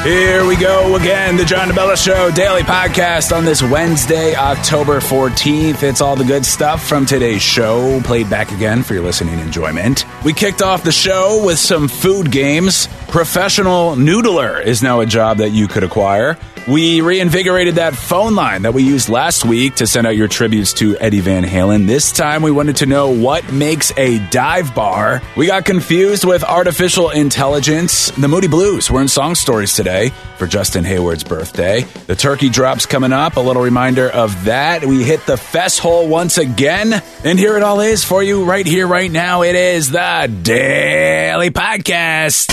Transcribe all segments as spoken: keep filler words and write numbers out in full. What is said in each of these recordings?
Here we go again, the John DeBella Show daily podcast on this Wednesday, October fourteenth. It's all the good stuff from today's show, played back again for your listening enjoyment. We kicked off the show with some food games. Professional Noodler is now a job that you could acquire. We reinvigorated that phone line that we used last week to send out your tributes to Eddie Van Halen. This time we wanted to know what makes a dive bar. We got confused with artificial intelligence. The Moody Blues were in Song Stories today for Justin Hayward's birthday. The turkey drop's coming up. A little reminder of that. We hit the fess hole once again. And here it all is for you right here, right now. It is the Daily Podcast.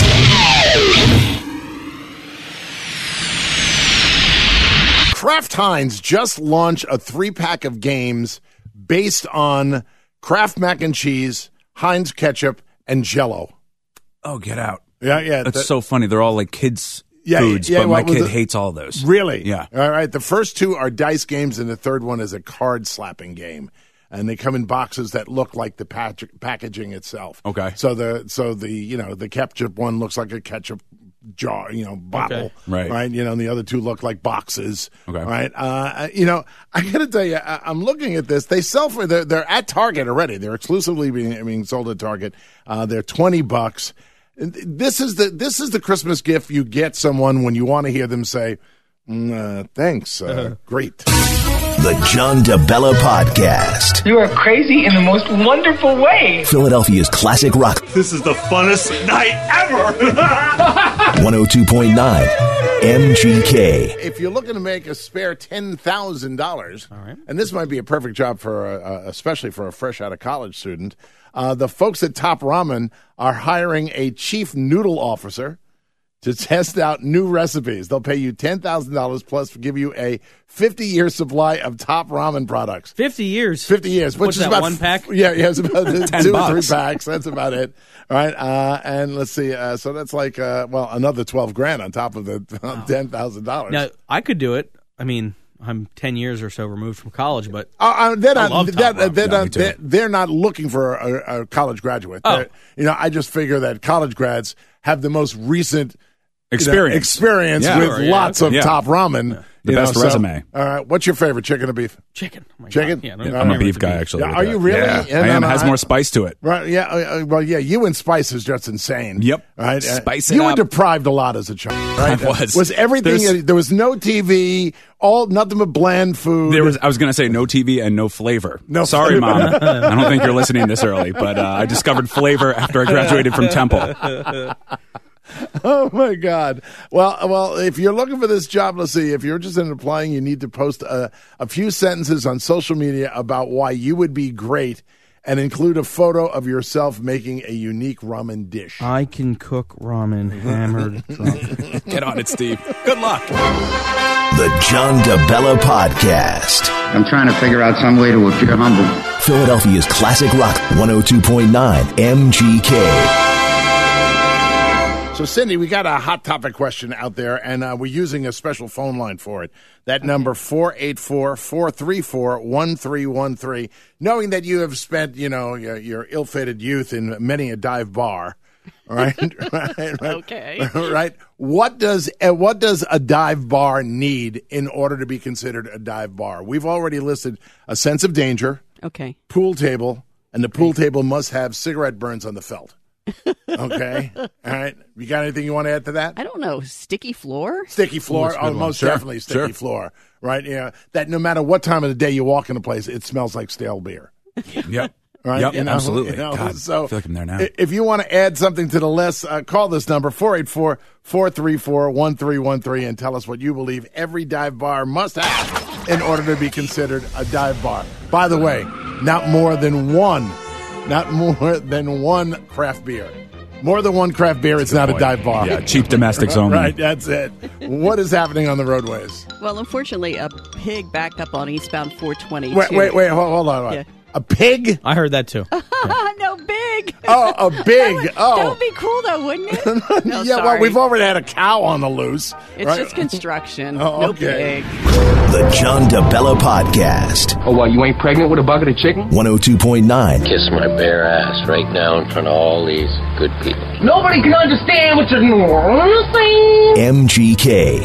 Kraft Heinz just launched a three-pack of games based on Kraft mac and cheese, Heinz ketchup, and Jell-O. Oh, get out. Yeah, yeah. That's the, so funny. They're all like kids' yeah, foods, yeah, but well, my kid the, hates all those. Really? Yeah. All right. The first two are dice games, and the third one is a card-slapping game. And they come in boxes that look like the pack- packaging itself. Okay. So the so the you know the ketchup one looks like a ketchup jar, you know, bottle, okay. right? Right. You know, and the other two look like boxes. Okay. Right. Uh, you know, I got to tell you, I, I'm looking at this. They sell for they're, they're at Target already. They're exclusively being, being sold at Target. Uh, they're twenty bucks. This is the this is the Christmas gift you get someone when you want to hear them say, mm, uh, "Thanks, uh, uh-huh. great." The John DeBella Podcast. You are crazy in the most wonderful way. Philadelphia's classic rock. This is the funnest night ever. one oh two point nine M G K. If you're looking to make a spare ten thousand dollars, right. and this might be a perfect job for, a, a, especially for a fresh out of college student, uh, the folks at Top Ramen are hiring a chief noodle officer to test out new recipes. They'll pay you ten thousand dollars plus give you a fifty-year supply of Top Ramen products. fifty years? fifty years. Which What's is that, about one pack? Yeah, yeah, it's about two bucks. or three packs. That's about it. All right. Uh, and let's see. Uh, so that's like, uh, well, another twelve grand on top of the wow. ten thousand dollars. Now, I could do it. I mean, I'm ten years or so removed from college, but uh, uh, they're I not, love they're, Top Ramen. they're, Yeah, not they're, they're not looking for a, a college graduate. Oh. They're- You know, I just figure that college grads have the most recent Experience. you know, experience Yeah. with Sure, yeah, lots okay. of Yeah. Top Ramen. The you best know, so- resume. All right. What's your favorite, chicken or beef? chicken. Oh my Chicken? God. Yeah, I Yeah, don't- I'm I a never beef do guy, actually. Yeah, with are that. you really? Yeah, Yeah, I no, am. no, Has I- more spice to it. Right, yeah, uh, well, yeah, you and spice is just insane. Yep. Right? Uh, Spice it You were up. deprived a lot as a child, right? I was. Was everything, There's- there was no T V, all, nothing but bland food. There was. I was going to say no T V and no flavor. No Sorry, flavor. Mom. I don't think you're listening this early, but uh, I discovered flavor after I graduated from Temple. Oh my God! Well, well, if you're looking for this job, let's see. If you're interested in applying, you need to post a, a few sentences on social media about why you would be great, and include a photo of yourself making a unique ramen dish. I can cook ramen hammered drunk. Get on it, Steve. Good luck. The John DeBella Podcast. I'm trying to figure out some way to appear humble. Philadelphia's classic rock. one oh two point nine M G K. So, Cindy, we got a hot topic question out there, and uh, we're using a special phone line for it. That number, four eight four, four three four, one three one three. Knowing that you have spent, you know, your, your ill-fated youth in many a dive bar, right? right, right Okay. Right? What does, uh, what does a dive bar need in order to be considered a dive bar? We've already listed a sense of danger, Okay. pool table, and the pool table must have cigarette burns on the felt. Okay. All right. You got anything you want to add to that? I don't know. Sticky floor? Sticky floor. Ooh, that's a Oh, good one. most Sure, definitely sticky sure. floor. Right. Yeah. That no matter what time of the day you walk in a place, it smells like stale beer. Yep. Right. Yep. You know? Absolutely. You know? God, So I feel like I'm there now. i- if you want to add something to the list, uh, call this number, four eight four, four three four, one three one three, and tell us what you believe every dive bar must have in order to be considered a dive bar. By the way, not more than one, not more than one craft beer. More than one craft beer, it's not a Point. dive bar. Yeah, cheap domestics only. Right, that's it. What is happening on the roadways? Well, unfortunately, a pig backed up on eastbound four twenty. Wait, wait, wait, hold, hold on. Hold on. Yeah. A pig? I heard that too. No, big. Oh, a big. That would, oh. that would be cool, though, wouldn't it? No, yeah, well, sorry. we've already had a cow on the loose. It's right? just construction. Oh, No okay. big. The John DeBella Podcast. Oh, well, you ain't pregnant with a bucket of chicken? one oh two point nine. Kiss my bare ass right now in front of all these good people. Nobody can understand what you're saying. M G K.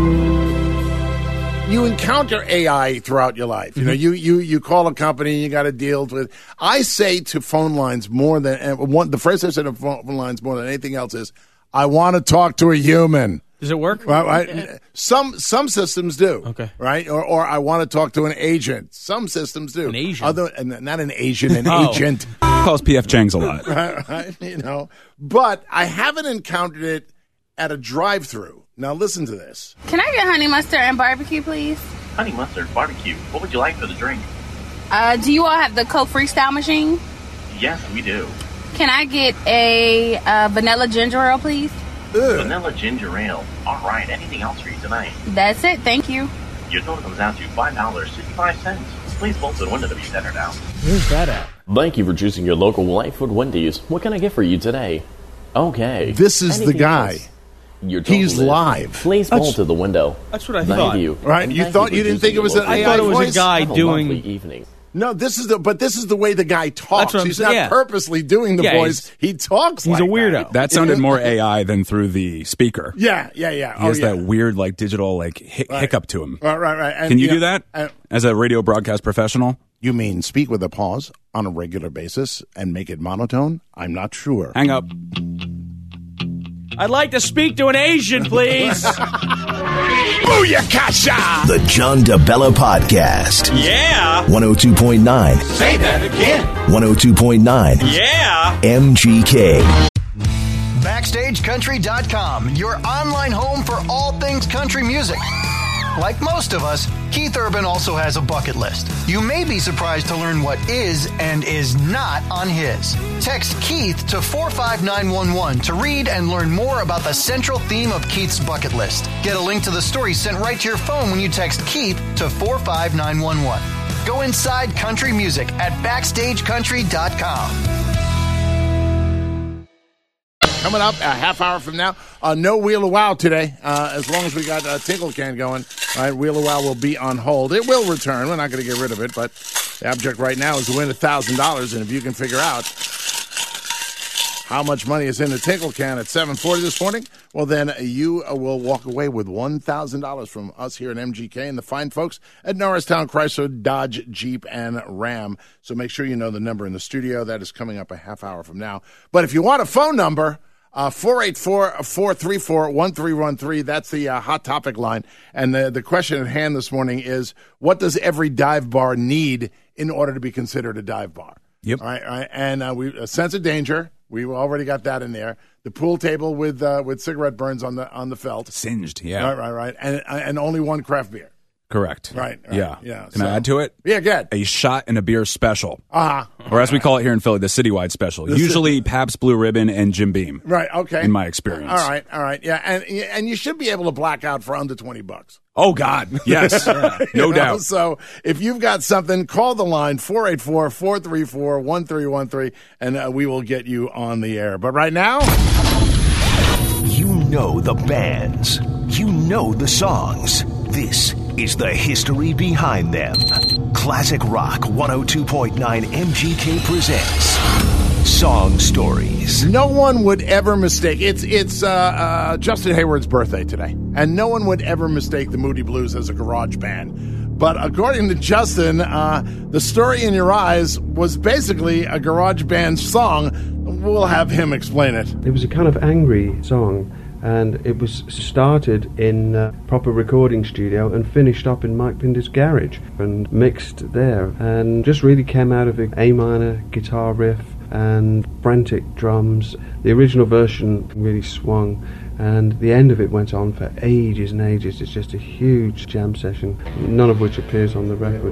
You encounter A I throughout your life. You know, you you you call a company, you got to deal with. I say to phone lines more than and one. The phrase I say to phone lines more than anything else is, "I want to talk to a human." Does it work? Right, right. Some some systems do. Okay. Right, or or I want to talk to an agent. Some systems do. An Asian? Other, and not an Asian, an Oh. agent. Calls P F Chang's a lot. Right, right, you know, but I haven't encountered it at a drive-through. Now listen to this. Can I get honey mustard and barbecue, please? Honey mustard, barbecue. What would you like for the drink? Uh, do you all have the Coke Freestyle machine? Yes, we do. Can I get a uh, vanilla ginger ale, please? Ugh. Vanilla ginger ale. All right, anything else for you tonight? That's it. Thank you. Your total comes out to five dollars and fifty-five cents. Please pull to the window to be centered out. Where's that at? Thank you for choosing your local Lightfoot Wendy's. What can I get for you today? Okay. This is Anything the guy. else? Your total He's is- live. Please pull to the window. That's what I Thank thought. you. Right? And You thank thought for you didn't choosing think it was your an local- I thought it was a voice? guy Have a doing. lovely evening. No, this is the but this is the way the guy talks. That's what I'm He's saying, not yeah. purposely doing the Yeah, voice. He talks. He's like a weirdo. That. That sounded more A I than through the speaker. Yeah, yeah, yeah. He oh, has yeah. that weird, like, digital, like, hic- Right. hiccup to him. Right, right, right. And, Can you know, do that uh, as a radio broadcast professional? you mean speak with a pause on a regular basis and make it monotone? I'm not sure. Hang up. I'd like to speak to an Asian, please. Booyakasha! The John DeBella Podcast. Yeah. one oh two point nine. Say that again. one oh two point nine. Yeah. M G K. Backstage Country dot com, your online home for all things country music. Like most of us, Keith Urban also has a bucket list. You may be surprised to learn what is and is not on his. Text Keith to four five nine one one to read and learn more about the central theme of Keith's bucket list. Get a link to the story sent right to your phone when you text Keith to four five nine one one. Go inside country music at Backstage Country dot com. Coming up a half hour from now, uh, no Wheel of Wow today. Uh, as long as we got a Tinkle Can going, all right, Wheel of Wow will be on hold. It will return. We're not going to get rid of it, but the object right now is to win one thousand dollars, and if you can figure out how much money is in the Tinkle Can at seven forty this morning, well, then you uh, will walk away with one thousand dollars from us here at M G K and the fine folks at Norristown Chrysler, Dodge, Jeep, and Ram. So make sure you know the number in the studio. That is coming up a half hour from now. But if you want a phone number, Uh, four eight four, four three four, one three one three. That's the uh, hot topic line. And the, the question at hand this morning is, what does every dive bar need in order to be considered a dive bar? Yep. All right, all right. And uh, we a sense of danger. We already got that in there. The pool table with uh, with cigarette burns on the on the felt. Singed, yeah. Right, right, right. And and only one craft beer. Correct. Right, right, Yeah. yeah, Can so- I add to it? Yeah, good. A shot and a beer special. Uh-huh. Or as we call it here in Philly, the citywide special. The Usually Pabst Blue Ribbon and Jim Beam. Right, okay. In my experience. All right, all right. Yeah, and and you should be able to black out for under twenty bucks. Oh, God. Yes. No You know, doubt. So if you've got something, call the line, four eight four, four three four, one three one three, and uh, we will get you on the air. But right now, You know the bands. You know the songs. This is the history behind them. Classic Rock one oh two point nine M G K presents Song Stories. no one would ever mistake. It's it's uh, uh, Justin Hayward's birthday today, and no one would ever mistake the Moody Blues as a garage band. But according to Justin, uh, the story in your eyes was basically a garage band song. We'll have him explain it. It was a kind of angry song, and it was started in a proper recording studio and finished up in Mike Pinder's garage and mixed there, and just really came out of an A minor guitar riff and frantic drums. The original version really swung, and the end of it went on for ages and ages. It's just a huge jam session, none of which appears on the record.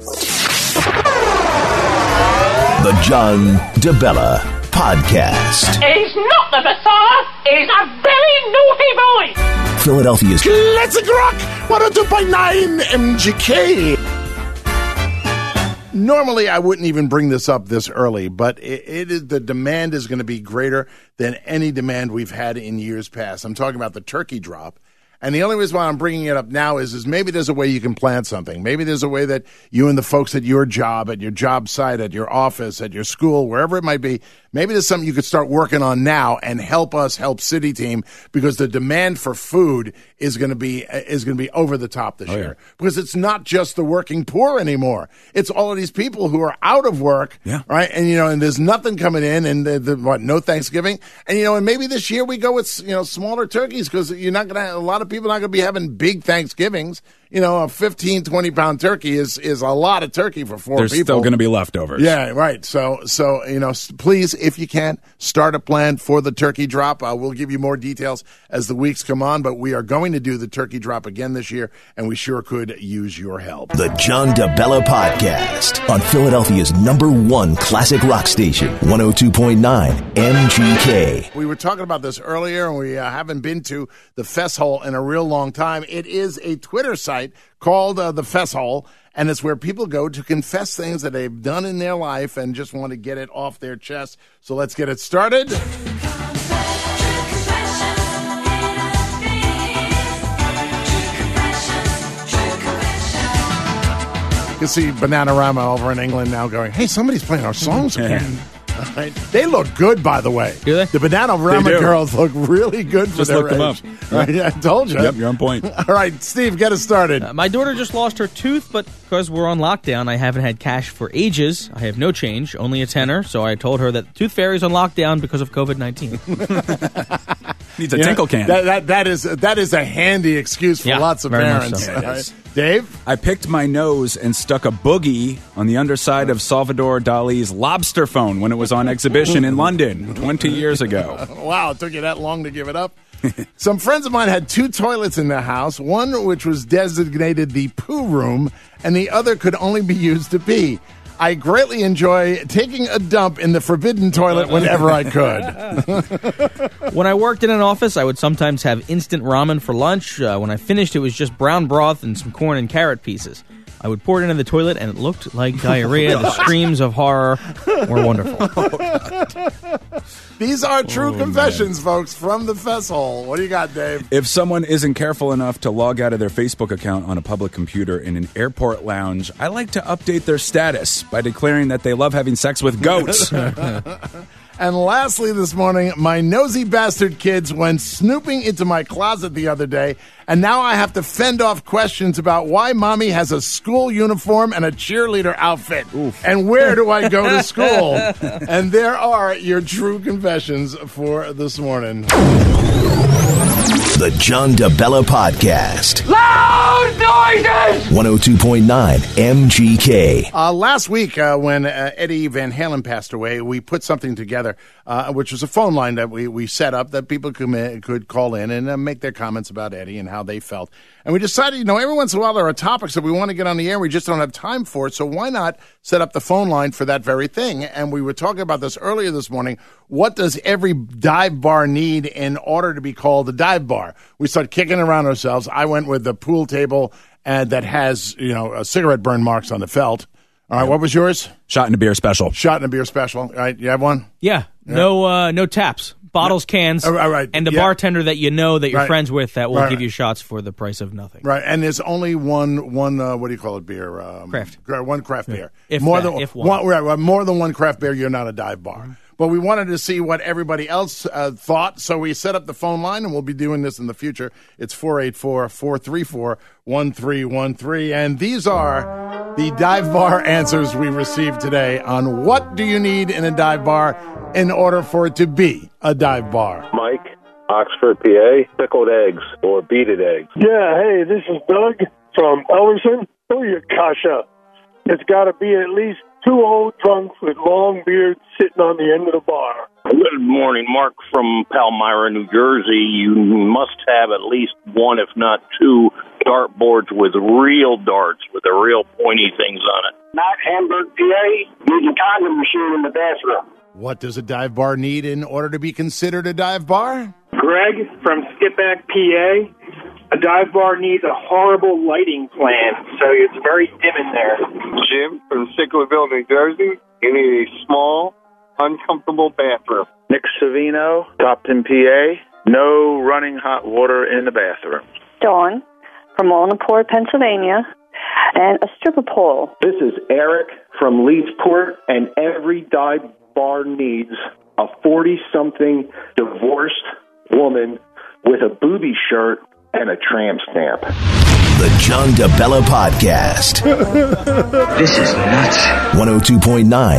The John DeBella Podcast. He's not the Messiah. He's a very naughty boy. Philadelphia's Classic Rock one oh two point nine M G K. Normally, I wouldn't even bring this up this early, but it, it is, the demand is going to be greater than any demand we've had in years past. I'm talking about the turkey drop. And the only reason why I'm bringing it up now is, is maybe there's a way you can plan something. Maybe there's a way that you and the folks at your job, at your job site, at your office, at your school, wherever it might be, maybe there's something you could start working on now and help us help City Team, because the demand for food is going to be is going to be over the top this oh, year. Yeah. Because it's not just the working poor anymore. It's all of these people who are out of work, yeah. right? And, you know, and there's nothing coming in, and the, the, what, no Thanksgiving. And, you know, and maybe this year we go with, you know, smaller turkeys, because you're not going to, a lot of people are not going to be having big Thanksgivings. You know, a fifteen, twenty pound turkey is, is a lot of turkey for four There's people. There's still going to be leftovers. Yeah, right. So, so you know, please, if you can, start a plan for the turkey drop. Uh, we'll give you more details as the weeks come on, but we are going to do the turkey drop again this year, and we sure could use your help. The John DeBella Podcast on Philadelphia's number one classic rock station, one oh two point nine M G K. We were talking about this earlier, and we uh, haven't been to the Fess Hole in a real long time. It is a Twitter site called uh, the Fess Hole, and it's where people go to confess things that they've done in their life and just want to get it off their chest. So let's get it started. You can see Bananarama over in England now going, hey, somebody's playing our songs again. Right. They look good, by the way. Do they? The Bananarama girls look really good for just their look them age. up. Right? Yeah, I told you. Yep, you're on point. All right, Steve, get us started. Uh, my daughter just lost her tooth, but because we're on lockdown, I haven't had cash for ages. I have no change, only a tenner, so I told her that the Tooth Fairy's on lockdown because of covid nineteen. Needs a Yeah, tinkle can. That, that, that, is, that is a handy excuse for Yeah, lots of very much parents. so. All Yeah, it is. right. Dave? I picked my nose and stuck a boogie on the underside of Salvador Dali's lobster phone when it was on exhibition in London twenty years ago. Wow, it took you that long to give it up? Some friends of mine had two toilets in their house, one which was designated the poo room, and the other could only be used to pee. I greatly enjoy taking a dump in the forbidden toilet whenever I could. When I worked in an office, I would sometimes have instant ramen for lunch. Uh, when I finished, it was just brown broth and some corn and carrot pieces. I would pour it into the toilet, and it looked like diarrhea. The screams of horror were wonderful. These are true Oh, confessions, folks, from the Fess Hole. What do you got, Dave? If someone isn't careful enough to log out of their Facebook account on a public computer in an airport lounge, I like to update their status by declaring that they love having sex with goats. And lastly this morning, my nosy bastard kids went snooping into my closet the other day, and now I have to fend off questions about why mommy has a school uniform and a cheerleader outfit. Oof. And where do I go to school? And there are your true confessions for this morning. The John DeBella Podcast. Loud noises! one oh two point nine M G K. Uh, last week, uh, when uh, Eddie Van Halen passed away, we put something together, uh, which was a phone line that we, we set up that people could, could call in and uh, make their comments about Eddie and how they felt. And we decided, you know, every once in a while there are topics that we want to get on the air. We just don't have time for it. So why not set up the phone line for that very thing? And we were talking about this earlier this morning. What does every dive bar need in order to be called a dive bar? We started kicking around ourselves. I went with the pool table uh, that has, you know, a cigarette burn marks on the felt. All right, yep. What was yours? Shot in a beer special. Shot in a beer special. All right, you have one? Yeah, yeah. no uh, no taps. Bottles, cans, oh, right. and the yeah. bartender that you know that you're right. friends with that will right. give you shots for the price of nothing. Right, and there's only one, one uh, what do you call it, beer? Um, craft. One craft beer. If more that, than if one. one, right, more than one craft beer, you're not a dive bar. Mm-hmm. But we wanted to see what everybody else uh, thought, so we set up the phone line, and we'll be doing this in the future. It's four eight four, four three four, one three one three, and these are the dive bar answers we received today on what do you need in a dive bar in order for it to be a dive bar. Mike, Oxford, P A, pickled eggs or beaded eggs. Yeah, hey, this is Doug from Ellerson. Booyakasha. It's got to be at least two old drunks with long beards sitting on the end of the bar. Good morning, Mark from Palmyra, New Jersey. You must have at least one, if not two, dartboards with real darts, with the real pointy things on it. Matt, Hamburg, P A, use a condom machine in the bathroom. What does a dive bar need in order to be considered a dive bar? Greg from Skipback, P A. A dive bar needs a horrible lighting plan, so it's very dim in there. Jim from Sicklerville, New Jersey. You need a small, uncomfortable bathroom. Nick Savino, Topton, P A. No running hot water in the bathroom. Dawn from Walnut, Pennsylvania, and a stripper pole. This is Eric from Leedsport, and every dive bar needs a forty-something divorced woman with a booby shirt and a tramp stamp. The John DeBella Podcast. This is nuts. one oh two point nine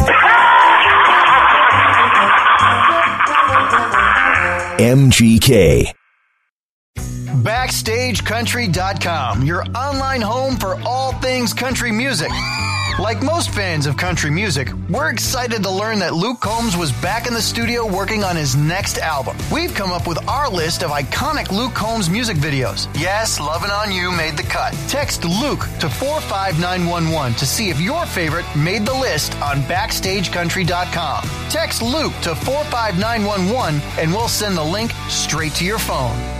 M G K. Backstage Country dot com, your online home for all things country music. Like most fans of country music, we're excited to learn that Luke Combs was back in the studio working on his next album. We've come up with our list of iconic Luke Combs music videos. Yes, Lovin' On You made the cut. Text Luke to four five nine one one to see if your favorite made the list on Backstage Country dot com. Text Luke to four five nine one one and we'll send the link straight to your phone.